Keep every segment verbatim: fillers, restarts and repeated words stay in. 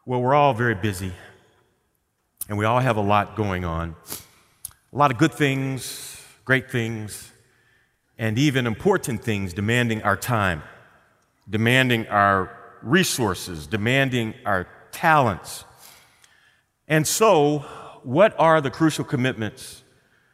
Well, we're all very busy, and we all have a lot going on. A lot of good things, great things, and even important things demanding our time, demanding our resources, demanding our talents. And so, what are the crucial commitments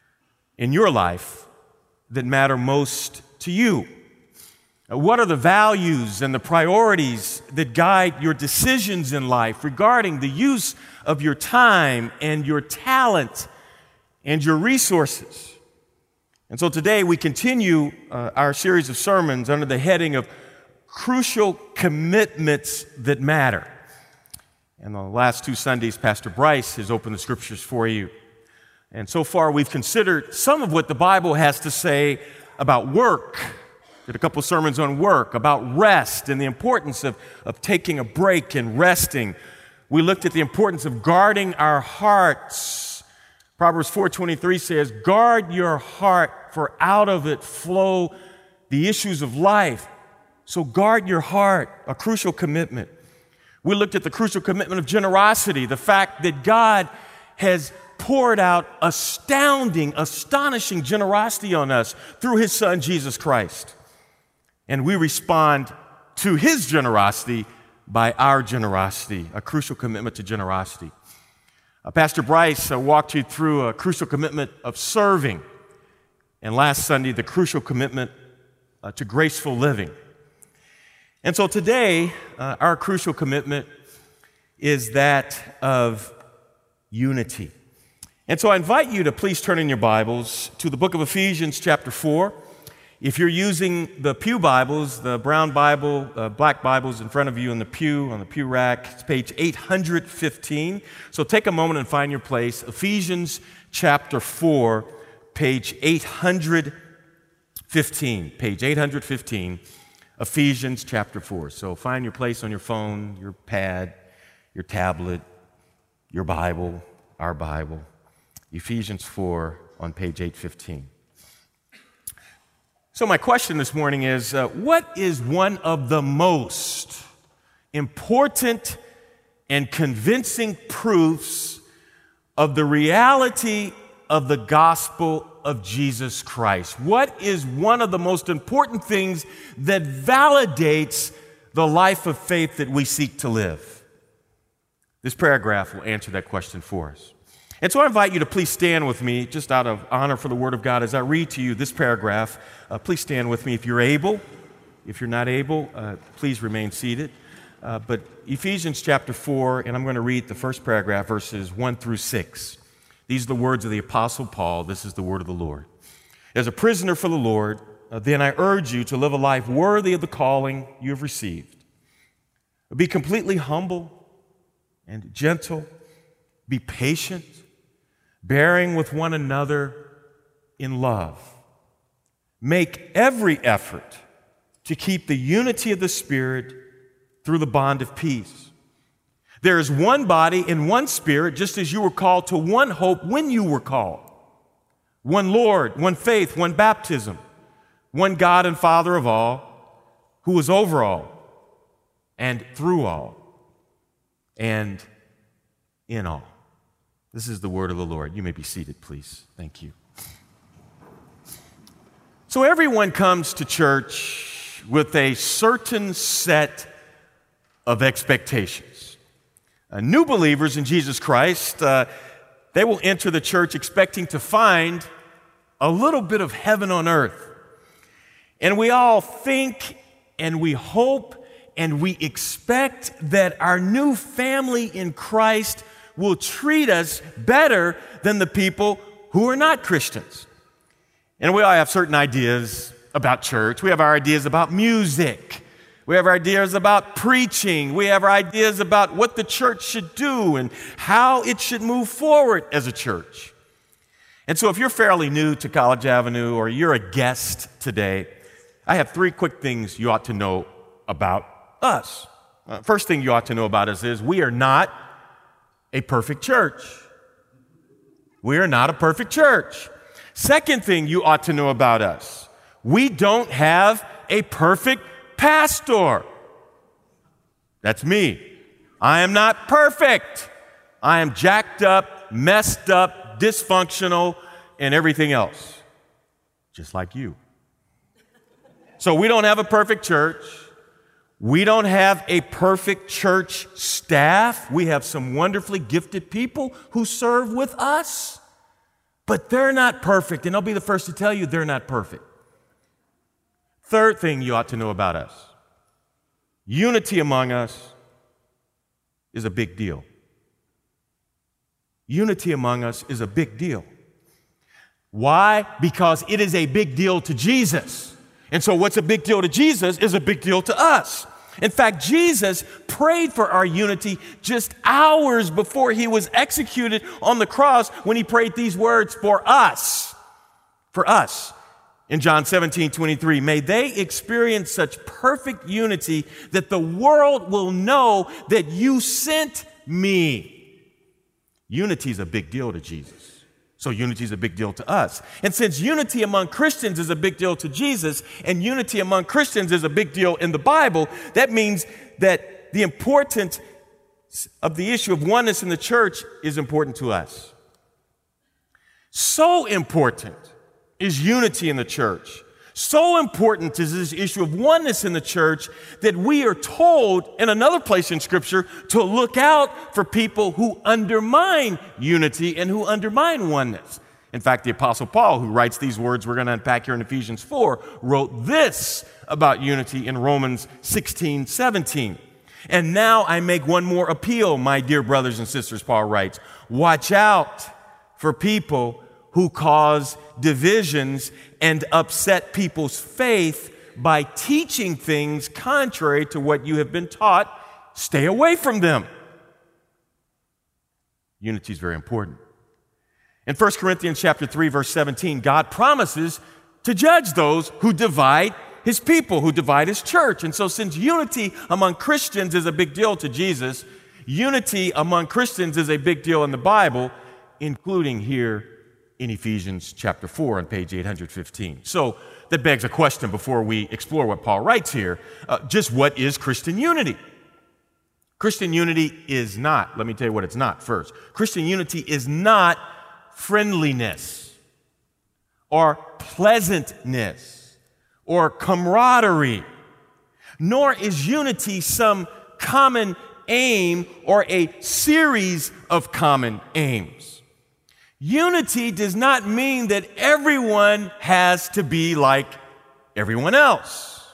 in your life that matter most to you? What are the values and the priorities that guide your decisions in life regarding the use of your time and your talent and your resources? And so today we continue uh, our series of sermons under the heading of Crucial Commitments That Matter. And the last two Sundays, Pastor Bryce has opened the scriptures for you. And so far we've considered some of what the Bible has to say about work. Did a couple sermons on work, about rest and the importance of, of taking a break and resting. We looked at the importance of guarding our hearts. Proverbs four twenty-three says, guard your heart, for out of it flow the issues of life. So guard your heart, a crucial commitment. We looked at the crucial commitment of generosity, the fact that God has poured out astounding, astonishing generosity on us through His Son, Jesus Christ. And we respond to His generosity by our generosity, a crucial commitment to generosity. Uh, Pastor Bryce uh, walked you through a crucial commitment of serving. And last Sunday, the crucial commitment uh, to graceful living. And so today, uh, our crucial commitment is that of unity. And so I invite you to please turn in your Bibles to the book of Ephesians chapter four. If you're using the Pew Bibles, the brown Bible, uh, black Bibles in front of you in the pew, on the pew rack, it's page eight hundred fifteen. So take a moment and find your place. Ephesians chapter four, page eight hundred fifteen. Page eight hundred fifteen, Ephesians chapter four. So find your place on your phone, your pad, your tablet, your Bible, our Bible. Ephesians four on page eight fifteen. So my question this morning is, uh, what is one of the most important and convincing proofs of the reality of the gospel of Jesus Christ? What is one of the most important things that validates the life of faith that we seek to live? This paragraph will answer that question for us. And so I invite you to please stand with me, just out of honor for the Word of God, as I read to you this paragraph. Uh, please stand with me if you're able. If you're not able, uh, please remain seated. Uh, but Ephesians chapter four, and I'm going to read the first paragraph, verses one through six. These are the words of the Apostle Paul. This is the word of the Lord. As a prisoner for the Lord, uh, then I urge you to live a life worthy of the calling you have received. Be completely humble and gentle. Be patient, bearing with one another in love. Make every effort to keep the unity of the Spirit through the bond of peace. There is one body and one Spirit, just as you were called to one hope when you were called. One Lord, one faith, one baptism, one God and Father of all, who is over all and through all and in all. This is the word of the Lord. You may be seated, please. Thank you. So everyone comes to church with a certain set of expectations. Uh, new believers in Jesus Christ, uh, they will enter the church expecting to find a little bit of heaven on earth. And we all think and we hope and we expect that our new family in Christ will treat us better than the people who are not Christians. And we all have certain ideas about church. We have our ideas about music. We have our ideas about preaching. We have our ideas about what the church should do and how it should move forward as a church. And so if you're fairly new to College Avenue or you're a guest today, I have three quick things you ought to know about us. Uh, first thing you ought to know about us is we are not a perfect church. We are not a perfect church. Second thing you ought to know about us, we don't have a perfect pastor. That's me. I am not perfect. I am jacked up, messed up, dysfunctional, and everything else, just like you. So we don't have a perfect church. We don't have a perfect church staff. We have some wonderfully gifted people who serve with us, but they're not perfect, and I'll be the first to tell you they're not perfect. Third thing you ought to know about us: unity among us is a big deal. Unity among us is a big deal. Why? Because it is a big deal to Jesus. And so what's a big deal to Jesus is a big deal to us. In fact, Jesus prayed for our unity just hours before he was executed on the cross when he prayed these words for us. For us. In John seventeen twenty-three, may they experience such perfect unity that the world will know that you sent me. Unity is a big deal to Jesus. So unity is a big deal to us. And since unity among Christians is a big deal to Jesus, and unity among Christians is a big deal in the Bible, that means that the importance of the issue of oneness in the church is important to us. So important is unity in the church. So important is this issue of oneness in the church that we are told in another place in Scripture to look out for people who undermine unity and who undermine oneness. In fact, the Apostle Paul, who writes these words we're going to unpack here in Ephesians four, wrote this about unity in Romans sixteen seventeen. And now I make one more appeal, my dear brothers and sisters, Paul writes. Watch out for people who cause divisions and upset people's faith by teaching things contrary to what you have been taught. Stay away from them. Unity is very important. In First Corinthians chapter three, verse seventeen, God promises to judge those who divide his people, who divide his church. And so since unity among Christians is a big deal to Jesus, unity among Christians is a big deal in the Bible, including here in Ephesians chapter four on page eight hundred fifteen. So that begs a question before we explore what Paul writes here. Uh, just what is Christian unity? Christian unity is not, let me tell you what it's not first. Christian unity is not friendliness or pleasantness or camaraderie, nor is unity some common aim or a series of common aims. Unity does not mean that everyone has to be like everyone else.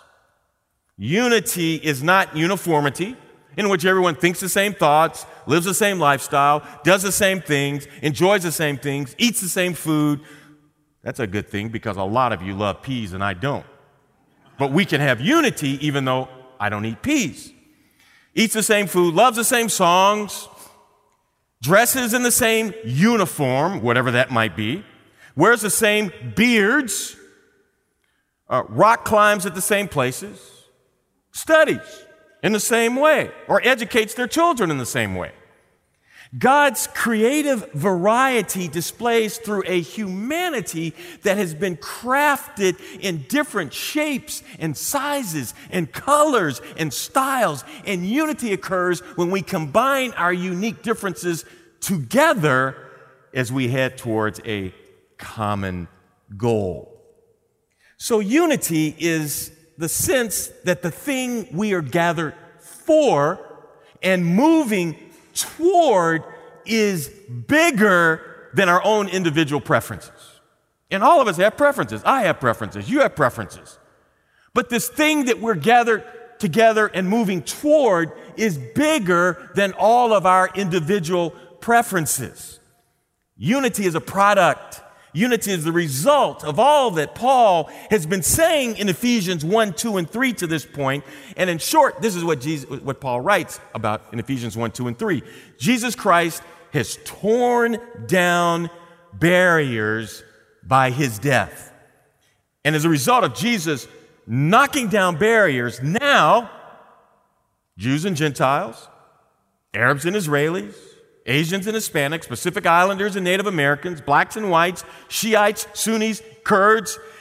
Unity is not uniformity, in which everyone thinks the same thoughts, lives the same lifestyle, does the same things, enjoys the same things, eats the same food. That's a good thing because a lot of you love peas and I don't. But we can have unity even though I don't eat peas. Eats the same food, loves the same songs, dresses in the same uniform, whatever that might be, wears the same beards, uh, rock climbs at the same places, studies in the same way, or educates their children in the same way. God's creative variety displays through a humanity that has been crafted in different shapes and sizes and colors and styles. And unity occurs when we combine our unique differences together as we head towards a common goal. So unity is the sense that the thing we are gathered for and moving toward is bigger than our own individual preferences. And all of us have preferences. I have preferences. You have preferences. But this thing that we're gathered together and moving toward is bigger than all of our individual preferences. Unity is a product. Unity is the result of all that Paul has been saying in Ephesians one, two, and three to this point. And in short, this is what Jesus, what Paul writes about in Ephesians one, two, and three. Jesus Christ has torn down barriers by his death. And as a result of Jesus knocking down barriers, now Jews and Gentiles, Arabs and Israelis, Asians and Hispanics, Pacific Islanders and Native Americans, blacks and whites, Shiites, Sunnis, Kurds,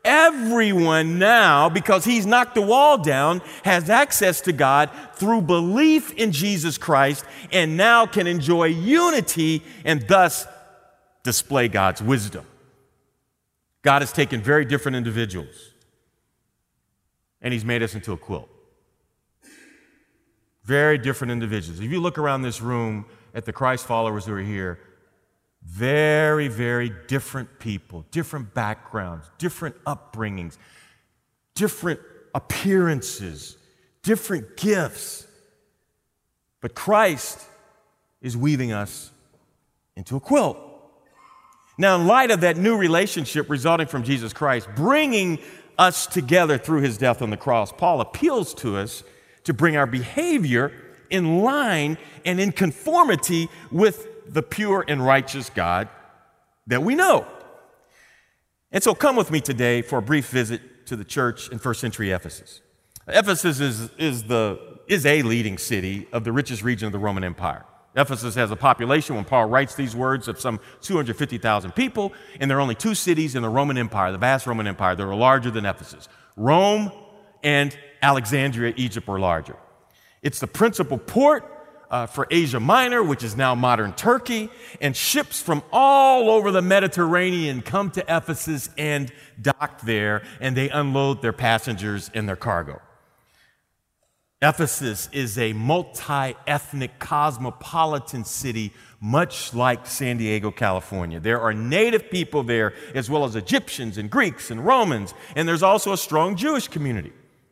everyone now, because he's knocked the wall down, has access to God through belief in Jesus Christ and now can enjoy unity and thus display God's wisdom. God has taken very different individuals and he's made us into a quilt. Very different individuals. If you look around this room at the Christ followers who are here, very, very different people, different backgrounds, different upbringings, different appearances, different gifts. But Christ is weaving us into a quilt. Now, in light of that new relationship resulting from Jesus Christ, bringing us together through his death on the cross, Paul appeals to us to bring our behavior in line and in conformity with the pure and righteous God that we know. And so come with me today for a brief visit to the church in first century Ephesus. Ephesus is, is, the, is a leading city of the richest region of the Roman Empire. Ephesus has a population, when Paul writes these words, of some two hundred fifty thousand people, and there are only two cities in the Roman Empire, the vast Roman Empire, that are larger than Ephesus. Rome and Alexandria, Egypt, are larger. It's the principal port Uh, for Asia Minor, which is now modern Turkey, and ships from all over the Mediterranean come to Ephesus and dock there, and they unload their passengers and their cargo. Ephesus is a multi-ethnic cosmopolitan city, much like San Diego, California. There are native people there, as well as Egyptians and Greeks and Romans, and there's also a strong Jewish community.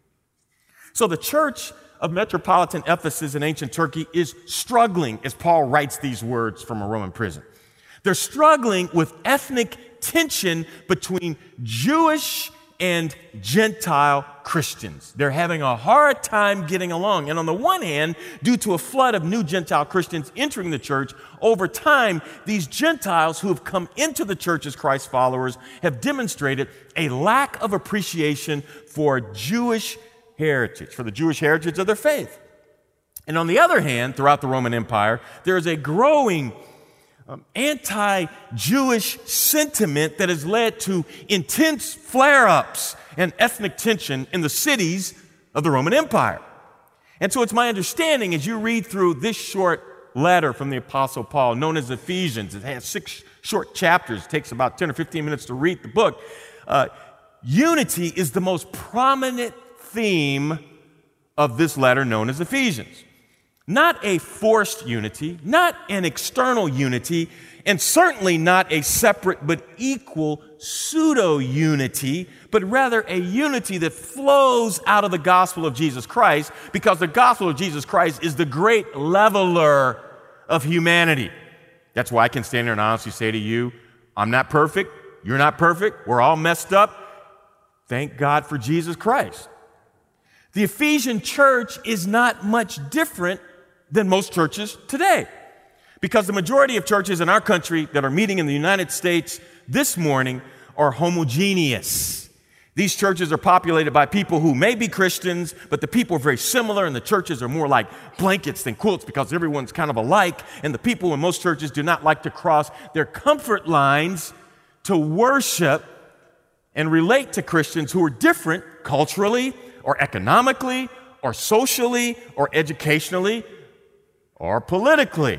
So the church of metropolitan Ephesus in ancient Turkey is struggling, as Paul writes these words from a Roman prison. They're struggling with ethnic tension between Jewish and Gentile Christians. They're having a hard time getting along. And on the one hand, due to a flood of new Gentile Christians entering the church, over time, these Gentiles who have come into the church as Christ followers have demonstrated a lack of appreciation for Jewish heritage, for the Jewish heritage of their faith. And on the other hand, throughout the Roman Empire, there is a growing um, anti-Jewish sentiment that has led to intense flare-ups and ethnic tension in the cities of the Roman Empire. And so it's my understanding, as you read through this short letter from the Apostle Paul, known as Ephesians, it has six short chapters, it takes about ten or fifteen minutes to read the book. Uh, unity is the most prominent theme of this letter known as Ephesians. Not a forced unity, not an external unity, and certainly not a separate but equal pseudo-unity, but rather a unity that flows out of the gospel of Jesus Christ, because the gospel of Jesus Christ is the great leveler of humanity. That's why I can stand there and honestly say to you, I'm not perfect, you're not perfect, we're all messed up. Thank God for Jesus Christ. The Ephesian church is not much different than most churches today, because the majority of churches in our country that are meeting in the United States this morning are homogeneous. These churches are populated by people who may be Christians, but the people are very similar, and the churches are more like blankets than quilts because everyone's kind of alike, and the people in most churches do not like to cross their comfort lines to worship and relate to Christians who are different culturally, or economically, or socially, or educationally, or politically.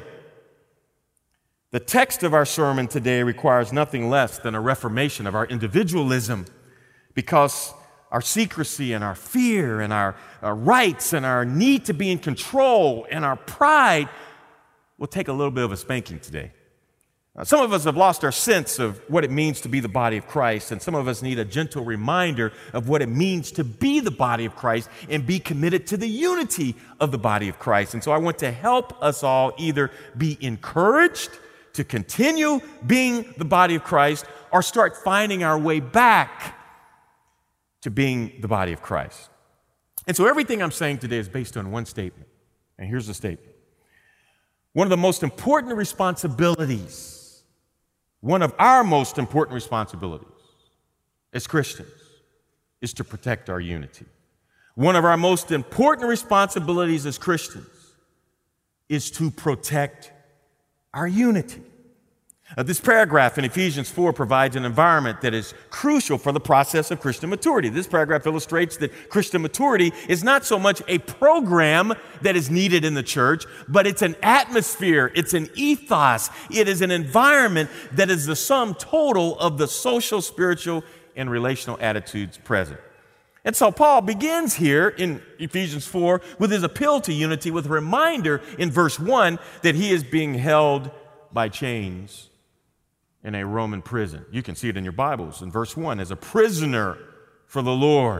The text of our sermon today requires nothing less than a reformation of our individualism, because our secrecy and our fear and our, our rights and our need to be in control and our pride will take a little bit of a spanking today. Uh, some of us have lost our sense of what it means to be the body of Christ, and some of us need a gentle reminder of what it means to be the body of Christ and be committed to the unity of the body of Christ. And so I want to help us all either be encouraged to continue being the body of Christ or start finding our way back to being the body of Christ. And so everything I'm saying today is based on one statement. And here's the statement. One of the most important responsibilities One of our most important responsibilities as Christians is to protect our unity. One of our most important responsibilities as Christians is to protect our unity. Uh, this paragraph in Ephesians four provides an environment that is crucial for the process of Christian maturity. This paragraph illustrates that Christian maturity is not so much a program that is needed in the church, but it's an atmosphere, it's an ethos, it is an environment that is the sum total of the social, spiritual, and relational attitudes present. And so Paul begins here in Ephesians four with his appeal to unity with a reminder in verse one that he is being held by chains in a Roman prison. You can see it in your Bibles in verse one, as a prisoner for the Lord.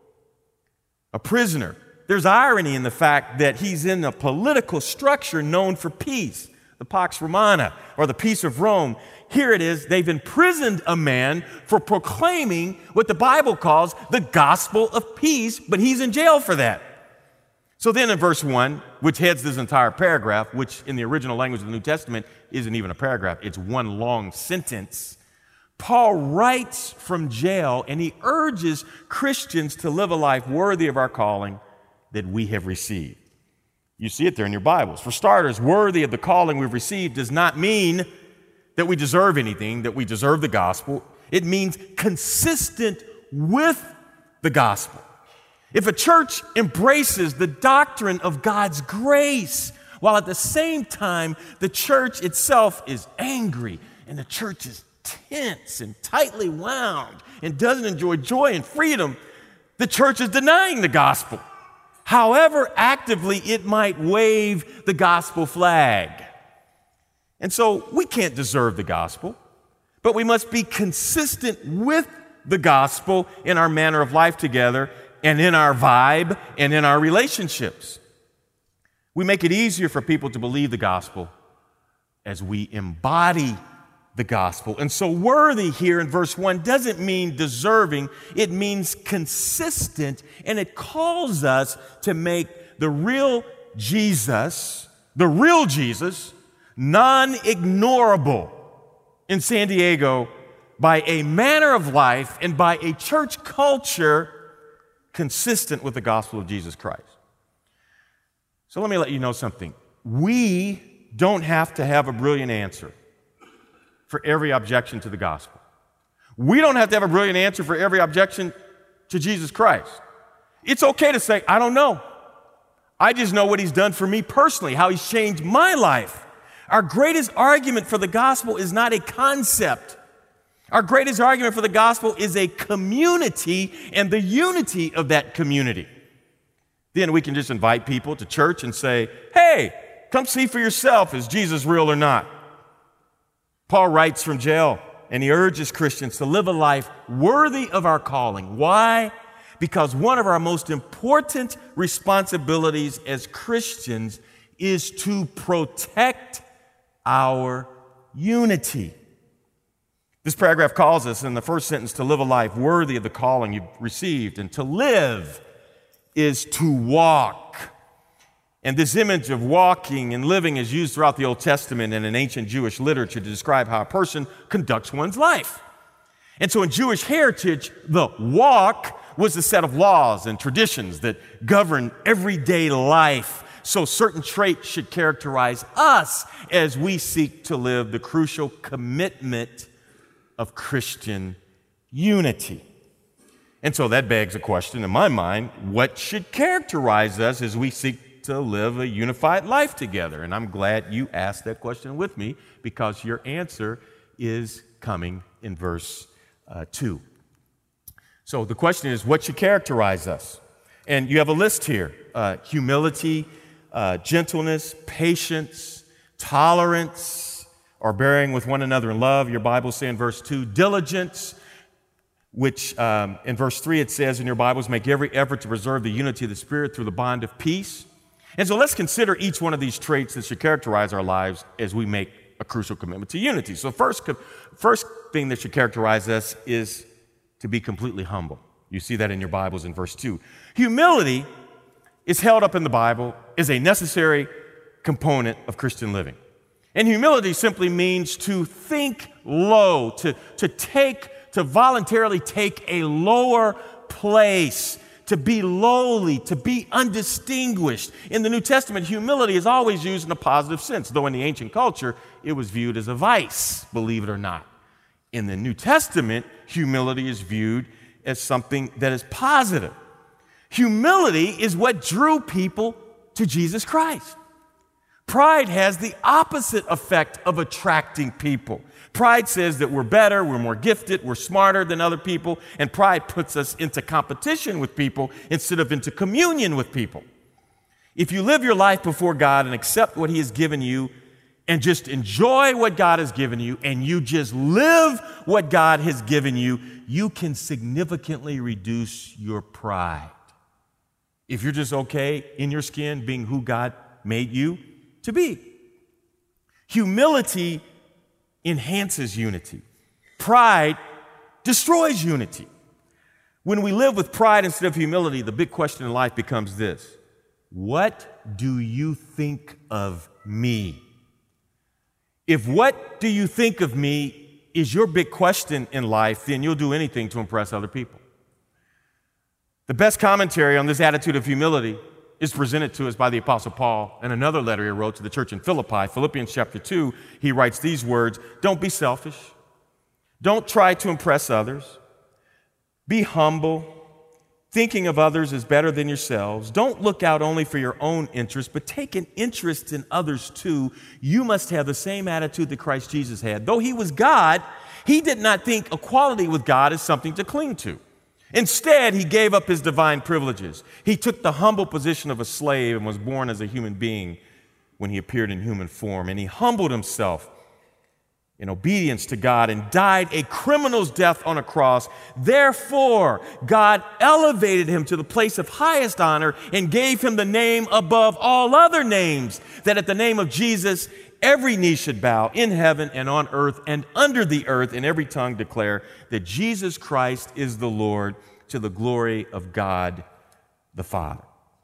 A prisoner. There's irony in the fact that he's in a political structure known for peace, the Pax Romana, or the peace of Rome. Here it is, they've imprisoned a man for proclaiming what the Bible calls the gospel of peace, but he's in jail for that. So then in verse one, which heads this entire paragraph, which in the original language of the New Testament isn't even a paragraph, it's one long sentence, Paul writes from jail and he urges Christians to live a life worthy of our calling that we have received. You see it there in your Bibles. For starters, worthy of the calling we've received does not mean that we deserve anything, that we deserve the gospel. It means consistent with the gospel. If a church embraces the doctrine of God's grace, while at the same time the church itself is angry and the church is tense and tightly wound and doesn't enjoy joy and freedom, the church is denying the gospel, however actively it might wave the gospel flag. And so we can't deserve the gospel, but we must be consistent with the gospel in our manner of life together and in our vibe and in our relationships. We make it easier for people to believe the gospel as we embody the gospel. And so worthy here in verse one doesn't mean deserving, it means consistent, and it calls us to make the real Jesus, the real Jesus, non-ignorable in San Diego by a manner of life and by a church culture consistent with the gospel of Jesus Christ. So let me let you know something. We don't have to have a brilliant answer for every objection to the gospel. We don't have to have a brilliant answer for every objection to Jesus Christ. It's okay to say, I don't know. I just know what he's done for me personally, how he's changed my life. Our greatest argument for the gospel is not a concept. Our greatest argument for the gospel is a community and the unity of that community. Then we can just invite people to church and say, hey, come see for yourself, is Jesus real or not? Paul writes from jail and he urges Christians to live a life worthy of our calling. Why? Because one of our most important responsibilities as Christians is to protect our unity. This paragraph calls us in the first sentence to live a life worthy of the calling you've received, and to live is to walk. And this image of walking and living is used throughout the Old Testament and in ancient Jewish literature to describe how a person conducts one's life. And so in Jewish heritage, the walk was a set of laws and traditions that govern everyday life. So certain traits should characterize us as we seek to live the crucial commitment of Christian unity. And so that begs a question in my mind, what should characterize us as we seek to live a unified life together? And I'm glad you asked that question with me, because your answer is coming in verse uh, two. So the question is, what should characterize us? And you have a list here: uh, humility, uh, gentleness, patience, tolerance, or bearing with one another in love. Your Bible says in verse two, diligence, which um, in verse three it says in your Bibles, make every effort to preserve the unity of the Spirit through the bond of peace. And so let's consider each one of these traits that should characterize our lives as we make a crucial commitment to unity. So first, first thing that should characterize us is to be completely humble. You see that in your Bibles in verse two. Humility is held up in the Bible as a necessary component of Christian living. And humility simply means to think low, to, to take, to voluntarily take a lower place, to be lowly, to be undistinguished. In the New Testament, humility is always used in a positive sense, though in the ancient culture, it was viewed as a vice, believe it or not. In the New Testament, humility is viewed as something that is positive. Humility is what drew people to Jesus Christ. Pride has the opposite effect of attracting people. Pride says that we're better, we're more gifted, we're smarter than other people, and pride puts us into competition with people instead of into communion with people. If you live your life before God and accept what He has given you and just enjoy what God has given you and you just live what God has given you, you can significantly reduce your pride. If you're just okay in your skin being who God made you to be. Humility enhances unity. Pride destroys unity. When we live with pride instead of humility, the big question in life becomes this: what do you think of me? If what do you think of me is your big question in life, then you'll do anything to impress other people. The best commentary on this attitude of humility is presented to us by the Apostle Paul in another letter he wrote to the church in Philippi. Philippians chapter two, he writes these words: don't be selfish. Don't try to impress others. Be humble. Thinking of others is better than yourselves. Don't look out only for your own interest, but take an interest in others too. You must have the same attitude that Christ Jesus had. Though He was God, He did not think equality with God as something to cling to. Instead, He gave up His divine privileges. He took the humble position of a slave and was born as a human being when He appeared in human form. And He humbled Himself in obedience to God and died a criminal's death on a cross. Therefore, God elevated Him to the place of highest honor and gave Him the name above all other names, that at the name of Jesus, every knee should bow in heaven and on earth and under the earth, and every tongue declare that Jesus Christ is the Lord, to the glory of God the Father.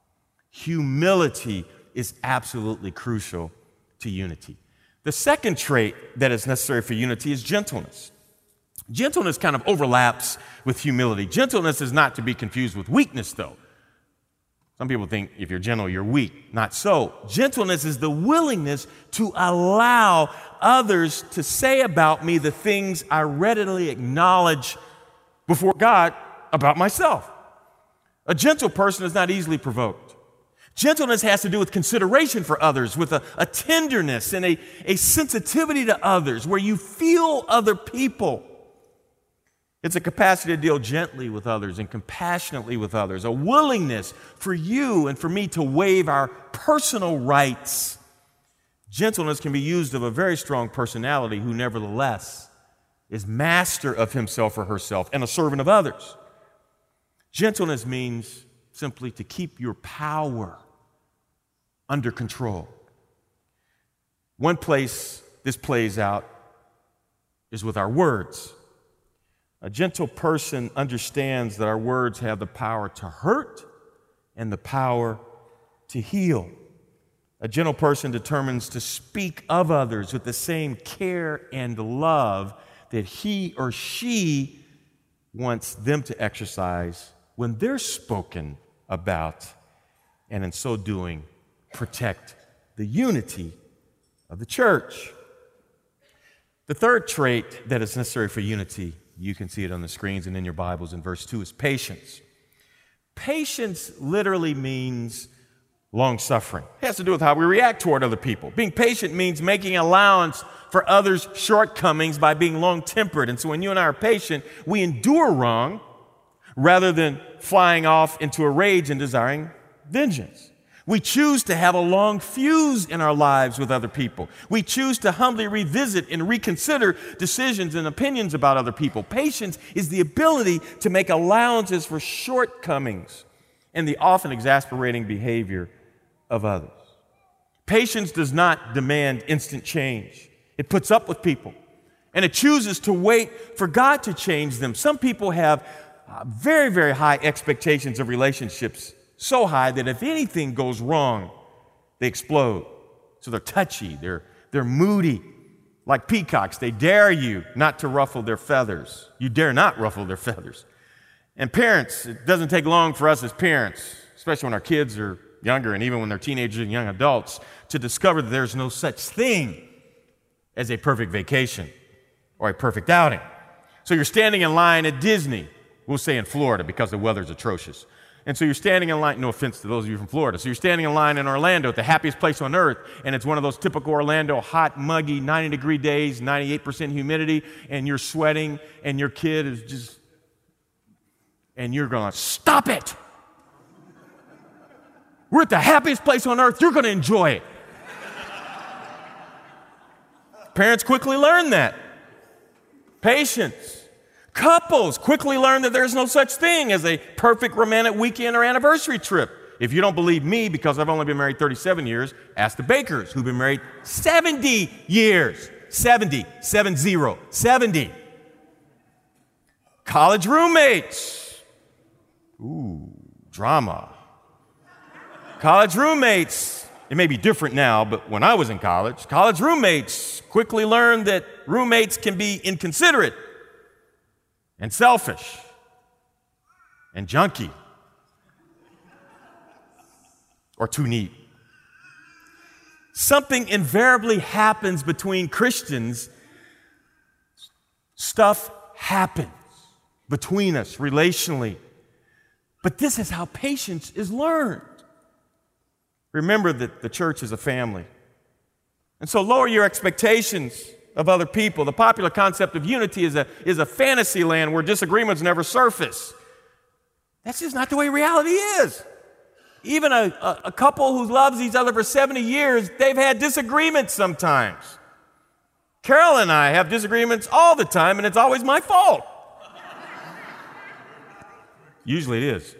Humility is absolutely crucial to unity. The second trait that is necessary for unity is gentleness. Gentleness kind of overlaps with humility. Gentleness is not to be confused with weakness, though. Some people think if you're gentle, you're weak. Not so. Gentleness is the willingness to allow others to say about me the things I readily acknowledge before God about myself. A gentle person is not easily provoked. Gentleness has to do with consideration for others, with a, a tenderness and a, a sensitivity to others, where you feel other people. It's a capacity to deal gently with others and compassionately with others, a willingness for you and for me to waive our personal rights. Gentleness can be used of a very strong personality who nevertheless is master of himself or herself and a servant of others. Gentleness means simply to keep your power under control. One place this plays out is with our words. A gentle person understands that our words have the power to hurt and the power to heal. A gentle person determines to speak of others with the same care and love that he or she wants them to exercise when they're spoken about, and in so doing, protect the unity of the church. The third trait that is necessary for unity, you can see it on the screens and in your Bibles in verse two, is patience. Patience literally means long-suffering. It has to do with how we react toward other people. Being patient means making allowance for others' shortcomings by being long-tempered. And so when you and I are patient, we endure wrong rather than flying off into a rage and desiring vengeance. We choose to have a long fuse in our lives with other people. We choose to humbly revisit and reconsider decisions and opinions about other people. Patience is the ability to make allowances for shortcomings and the often exasperating behavior of others. Patience does not demand instant change. It puts up with people, and it chooses to wait for God to change them. Some people have uh, very, very high expectations of relationships, so high that if anything goes wrong, they explode. So they're touchy, they're, they're moody. Like peacocks, they dare you not to ruffle their feathers. You dare not ruffle their feathers. And parents, it doesn't take long for us as parents, especially when our kids are younger and even when they're teenagers and young adults, to discover that there's no such thing as a perfect vacation or a perfect outing. So you're standing in line at Disney, we'll say in Florida because the weather's atrocious. And so you're standing in line, no offense to those of you from Florida, so you're standing in line in Orlando at the happiest place on earth, and it's one of those typical Orlando hot, muggy, ninety degree days, ninety-eight percent humidity, and you're sweating, and your kid is just, and you're going, stop it! We're at the happiest place on earth, you're going to enjoy it. Parents quickly learn that. Patience. Couples quickly learn that there's no such thing as a perfect romantic weekend or anniversary trip. If you don't believe me, because I've only been married thirty-seven years, ask the Bakers, who've been married seventy years. seventy, seven zero, seventy. College roommates. Ooh, drama. College roommates. It may be different now, but when I was in college, college roommates quickly learned that roommates can be inconsiderate and selfish and junky or too neat. Something invariably happens between Christians. Stuff happens between us relationally. But this is how patience is learned. Remember that the church is a family. And so lower your expectations of other people. The popular concept of unity is a, is a fantasy land where disagreements never surface. That's just not the way reality is. Even a, a, a couple who loves each other for seventy years, they've had disagreements sometimes. Carol and I have disagreements all the time, and it's always my fault. Usually it is.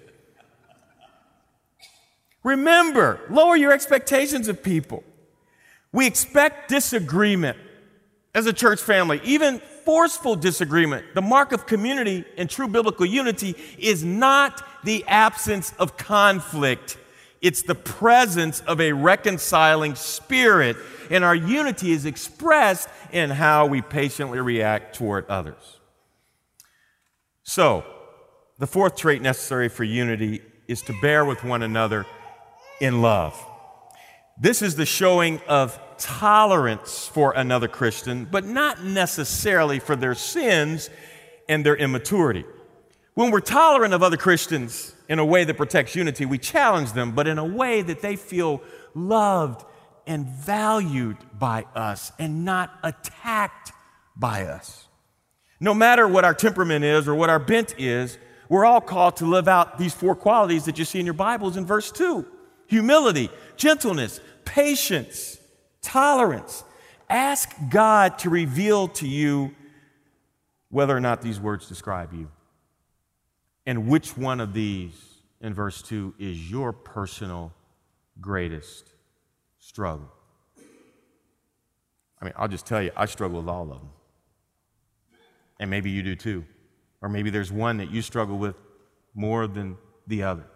Remember, lower your expectations of people. We expect disagreement as a church family, even forceful disagreement. The mark of community and true biblical unity is not the absence of conflict. It's the presence of a reconciling spirit, and our unity is expressed in how we patiently react toward others. So, the fourth trait necessary for unity is to bear with one another in love. This is the showing of tolerance for another Christian, but not necessarily for their sins and their immaturity. When we're tolerant of other Christians in a way that protects unity, we challenge them, but in a way that they feel loved and valued by us and not attacked by us. No matter what our temperament is or what our bent is, we're all called to live out these four qualities that you see in your Bibles in verse two. Humility, gentleness, patience, tolerance. Ask God to reveal to you whether or not these words describe you. And which one of these, in verse two, is your personal greatest struggle? I mean, I'll just tell you, I struggle with all of them. And maybe you do too. Or maybe there's one that you struggle with more than the other.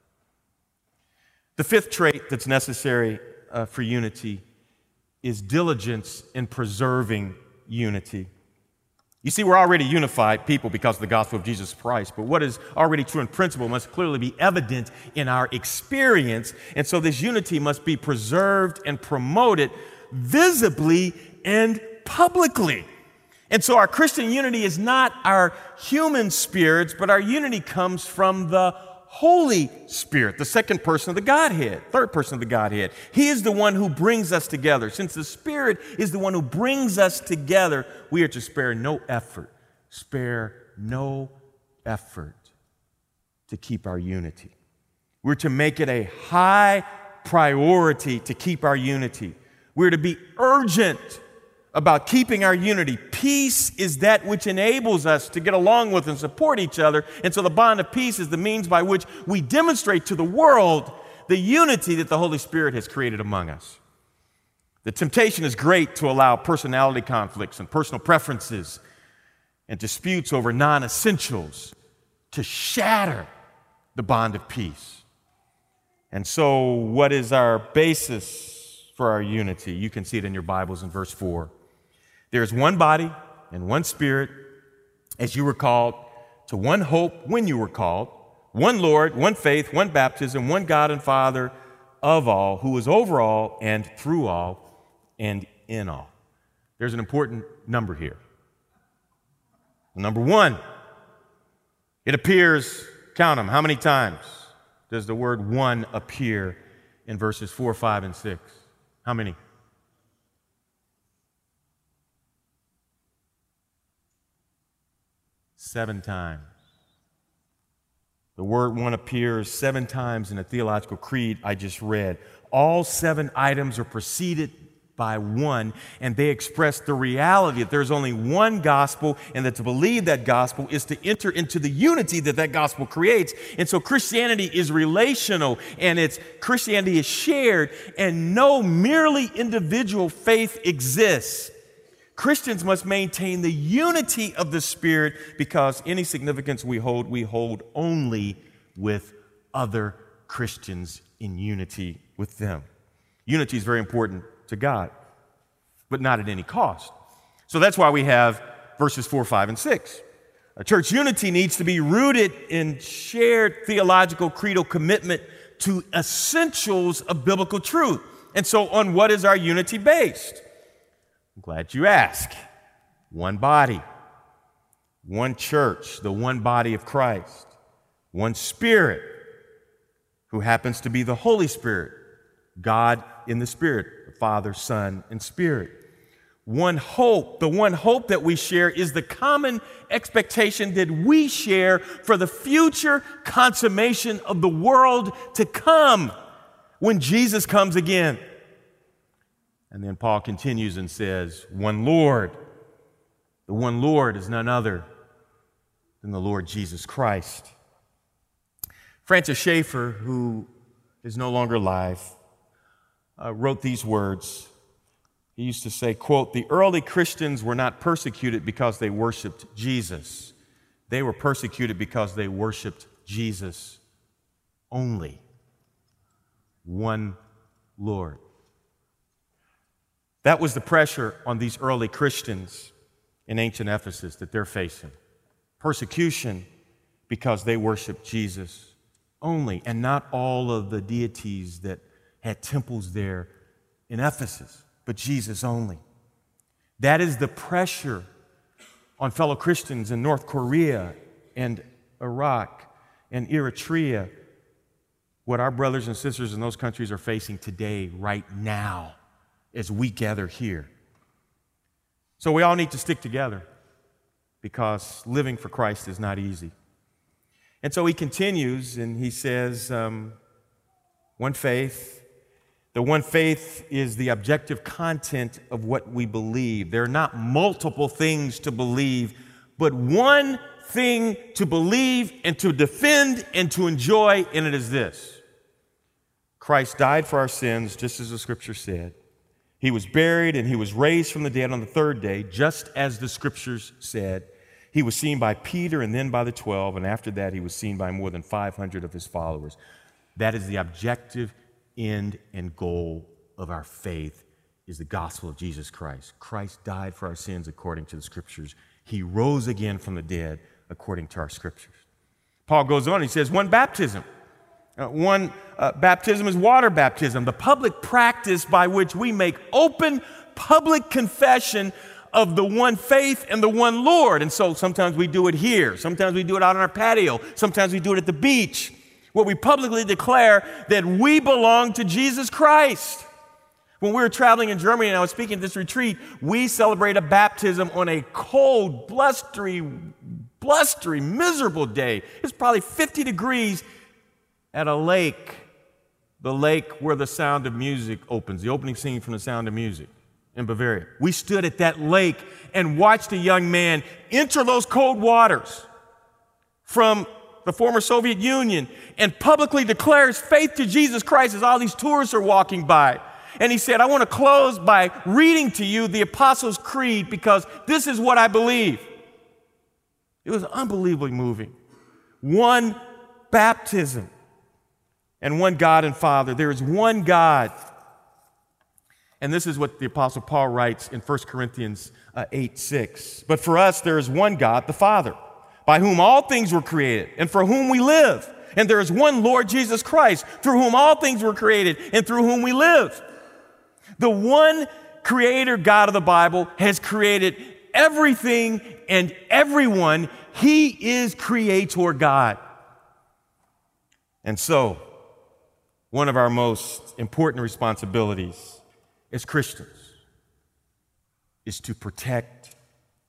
The fifth trait that's necessary uh, for unity is diligence in preserving unity. You see, we're already unified people because of the gospel of Jesus Christ, but what is already true in principle must clearly be evident in our experience, and so this unity must be preserved and promoted visibly and publicly. And so our Christian unity is not our human spirits, but our unity comes from the Holy Spirit, the second person of the Godhead, third person of the Godhead. He is the one who brings us together. Since the Spirit is the one who brings us together, we are to spare no effort, spare no effort to keep our unity. We're to make it a high priority to keep our unity. We're to be urgent about keeping our unity. Peace is that which enables us to get along with and support each other. And so the bond of peace is the means by which we demonstrate to the world the unity that the Holy Spirit has created among us. The temptation is great to allow personality conflicts and personal preferences and disputes over non-essentials to shatter the bond of peace. And so what is our basis for our unity? You can see it in your Bibles in verse four. There is one body and one spirit, as you were called to one hope when you were called, one Lord, one faith, one baptism, one God and Father of all, who is over all and through all and in all. There's an important number here. Number one, it appears, count them, how many times does the word one appear in verses four, five, and six? How many? Seven times. The word one appears seven times in the theological creed I just read. All seven items are preceded by one, and they express the reality that there's only one gospel, and that to believe that gospel is to enter into the unity that that gospel creates. And so Christianity is relational, and it's Christianity is shared, and no merely individual faith exists. Christians must maintain the unity of the Spirit, because any significance we hold, we hold only with other Christians in unity with them. Unity is very important to God, but not at any cost. So that's why we have verses four, five, and six. A church unity needs to be rooted in shared theological creedal commitment to essentials of biblical truth. And so on what is our unity based? I'm glad you ask. One body, one church, the one body of Christ, one Spirit, who happens to be the Holy Spirit, God in the Spirit, the Father, Son, and Spirit. One hope, the one hope that we share is the common expectation that we share for the future consummation of the world to come when Jesus comes again. And then Paul continues and says, one Lord. The one Lord is none other than the Lord Jesus Christ. Francis Schaeffer, who is no longer alive, uh, wrote these words. He used to say, quote, "The early Christians were not persecuted because they worshiped Jesus. They were persecuted because they worshiped Jesus only. One Lord." That was the pressure on these early Christians in ancient Ephesus that they're facing. Persecution because they worshiped Jesus only, and not all of the deities that had temples there in Ephesus, but Jesus only. That is the pressure on fellow Christians in North Korea and Iraq and Eritrea, what our brothers and sisters in those countries are facing today, right now, as we gather here. So we all need to stick together, because living for Christ is not easy. And so he continues and he says, um, one faith. The one faith is the objective content of what we believe. There are not multiple things to believe, but one thing to believe and to defend and to enjoy, and it is this: Christ died for our sins, just as the Scripture said. He was buried and he was raised from the dead on the third day, just as the Scriptures said. He was seen by Peter and then by the twelve, and after that he was seen by more than five hundred of his followers. That is the objective end and goal of our faith, is the gospel of Jesus Christ. Christ died for our sins according to the Scriptures. He rose again from the dead according to our Scriptures. Paul goes on, he says, one baptism. Uh, one uh, baptism is water baptism, the public practice by which we make open public confession of the one faith and the one Lord. And so sometimes we do it here. Sometimes we do it out on our patio. Sometimes we do it at the beach, where we publicly declare that we belong to Jesus Christ. When we were traveling in Germany and I was speaking at this retreat, we celebrate a baptism on a cold, blustery, blustery, miserable day. It's probably fifty degrees at a lake, the lake where the Sound of Music opens, the opening scene from The Sound of Music in Bavaria. We stood at that lake and watched a young man enter those cold waters from the former Soviet Union and publicly declare his faith to Jesus Christ as all these tourists are walking by. And he said, I want to close by reading to you the Apostles' Creed, because this is what I believe. It was unbelievably moving. One baptism and one God and Father. There is one God. And this is what the Apostle Paul writes in First Corinthians eight six. But for us, there is one God, the Father, by whom all things were created and for whom we live. And there is one Lord Jesus Christ, through whom all things were created and through whom we live. The one Creator God of the Bible has created everything and everyone. He is Creator God. And so, one of our most important responsibilities as Christians is to protect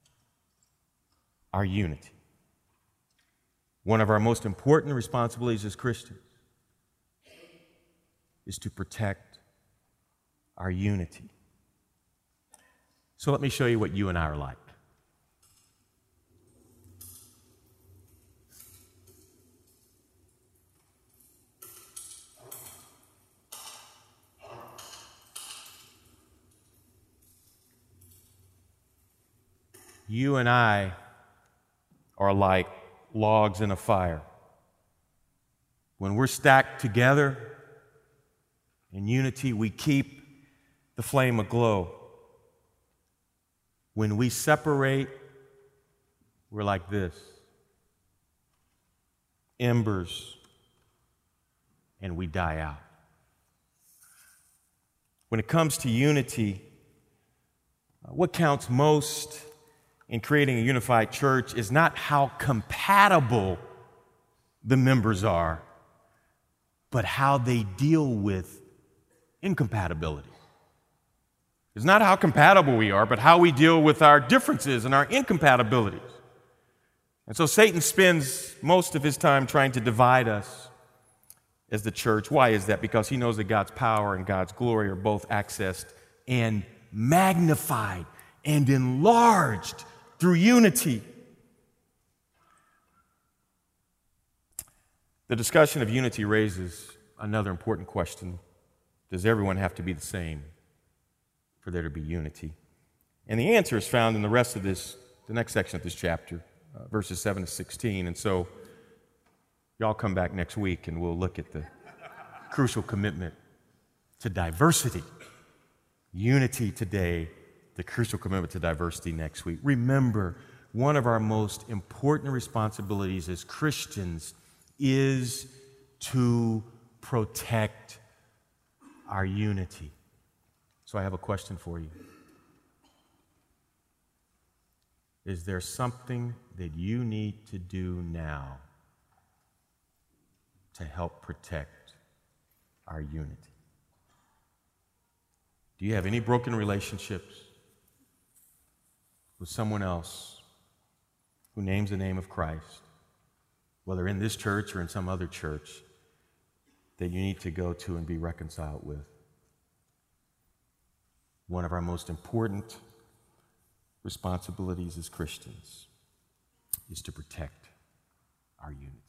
our unity. One of our most important responsibilities as Christians is to protect our unity. So let me show you what you and I are like. You and I are like logs in a fire. When we're stacked together in unity, we keep the flame aglow. When we separate, we're like this: embers, and we die out. When it comes to unity, what counts most in creating a unified church is not how compatible the members are, but how they deal with incompatibility. It's not how compatible we are, but how we deal with our differences and our incompatibilities. And so Satan spends most of his time trying to divide us as the church. Why is that? Because he knows that God's power and God's glory are both accessed and magnified and enlarged through unity. The discussion of unity raises another important question: does everyone have to be the same for there to be unity? And the answer is found in the rest of this, the next section of this chapter, uh, verses seven to sixteen. And so y'all come back next week and we'll look at the crucial commitment to diversity. Unity today, the crucial commitment to diversity next week. Remember, one of our most important responsibilities as Christians is to protect our unity. So I have a question for you. Is there something that you need to do now to help protect our unity? Do you have any broken relationships with someone else who names the name of Christ, whether in this church or in some other church, that you need to go to and be reconciled with? One of our most important responsibilities as Christians is to protect our unity.